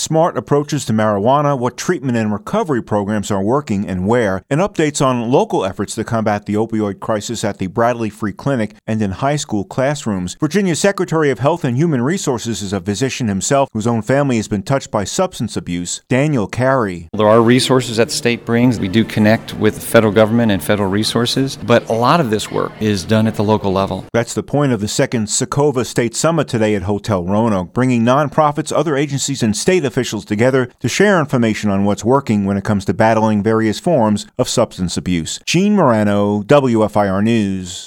smart approaches to marijuana, what treatment and recovery programs are working and where, and updates on local efforts to combat the opioid crisis at the Bradley Free Clinic and in high school classrooms. Virginia's Secretary of Health and Human Resources is a physician himself whose own family has been touched by substance abuse. Daniel Carey. There are resources that the state brings. We do connect with the federal government and federal resources, but a lot of this work is done at the local level. That's the point of the second Secova State Summit today at Hotel Roanoke, bringing nonprofits, other agencies, and state officials together to share information on what's working when it comes to battling various forms of substance abuse. Gene Morano, WFIR News.